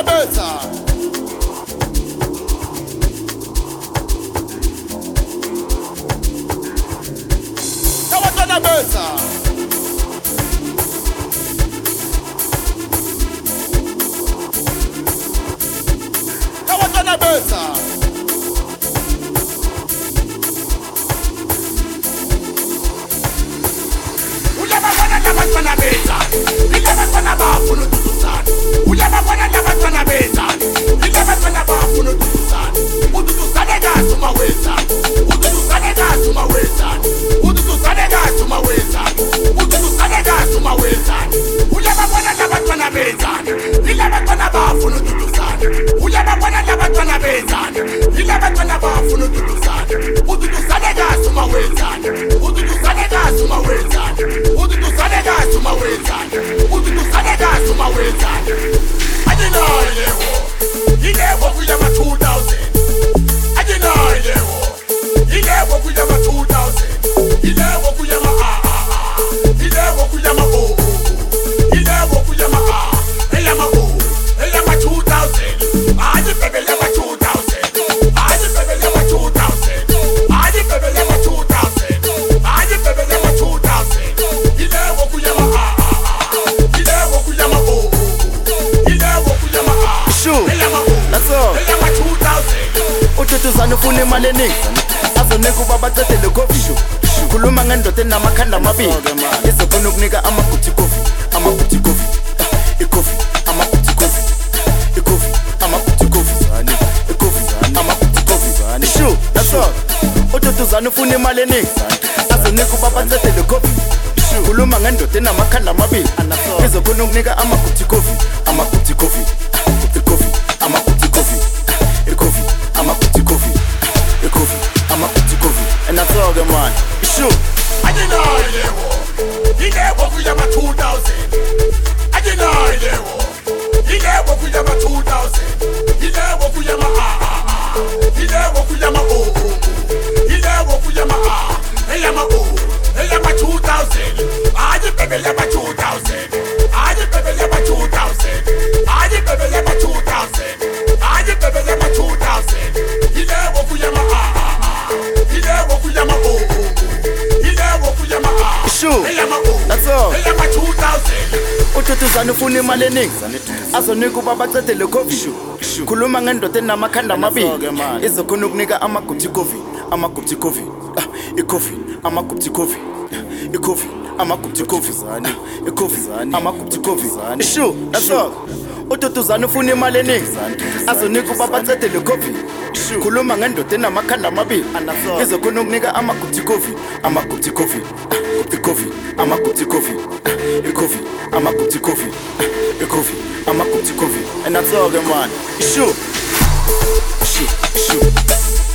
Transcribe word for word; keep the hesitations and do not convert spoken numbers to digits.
Tabatwana beza. Tabatwana beza. Tabatwana beza. Uyababona labatwana beza. Ilabatwana bafuna ututuzana. Uyababona labatwana beza. Ilabatwana bafuna ututuzana. Ututuzane kazi uma weza. Ututuzane kazi uma weza. Ututuzane kazi uma weza. Ututuzane kazi uma weza. Uyababona labatwana beza. Ilabatwana bafuna ututuzana. Uyababona labatwana beza. Ilabatwana bafuna ututuzana. Ututuzane kazi uma weza. Ututuzane kazi uma weza. Ututuzane kazi uma weza. Ututuzane kazi uma weza. Ajinayilewo. Ilewo kuyama two thousand. Ajinayilewo. Ilewo kuyama two thousand. Ilewo kuyama ah ah ah. Ilewo kuyama oh oh oh. Ilewo kuyama ah. Eyama oh. Eyama two thousand. Aji bebe yama two thousand. Aji bebe yama two thousand. Aji bebe yama two thousand. Aji bebe yama two thousand. Ilewo kuyama ah ah ah. Ilewo kuyama oh oh oh. Ilewo kuyama ah. Sure. Eyama oh. That's all. Eyama two thousand. Ututuzana ufuna imali eningi azoneka uba bacedele kofi khuluma ngendoda enamakhanda amabili izofuna ukunika amaguthi kofi amaguthi kofi ikofi amaguthi kofi ikofi amaguthi kofi ikofi amaguthi kofi sure that's all. Ututuzana ufuna imali eningi azoneka uba bacedele kofi khuluma ngendoda enamakhanda amabili izofuna ukunika amaguthi kofi amaguthi kofi ikofi amaguthi kofi ikofi amaguthi kofi ikofi amaguthi kofi and that's all good man sure. Ajinayilewo. Ilewo kuyama two thousand. Ajinayilewo. Ilewo kuyama two thousand. Ilewo kuyama ah ah ah. Ilewo kuyama oh oh oh. Ilewo kuyama ah. Eyama oh. Eyama two thousand. Aji bebe yama two thousand. Aji bebe yama two thousand. Aji bebe yama two thousand. Aji bebe yama two thousand. Ilewo kuyama ah ah ah. Ilewo kuyama oh oh oh. Ilewo kuyama ah. Sure. Eyama oh. That's all. Eyama two thousand. Ututuzana ufuna imali eningi azoneka uba bacedele kofi khuluma ngendoda enamakhanda amabili izokhona ukunika amaguthi kofi amaguthi kofi ikofi amaguthi kofi ikofi amaguthi kofi ikofi amaguthi kofi sure that's all. Ututuzana ufuna imali eningi azoneka uba bacedele kofi khuluma ngendoda enamakhanda amabili izokhona ukunika amaguthi kofi amaguthi kofi ikofi amaguthi kofi ikofi amaguthi kofi ikofi amaguthi kofi and that's all good man sure sure sure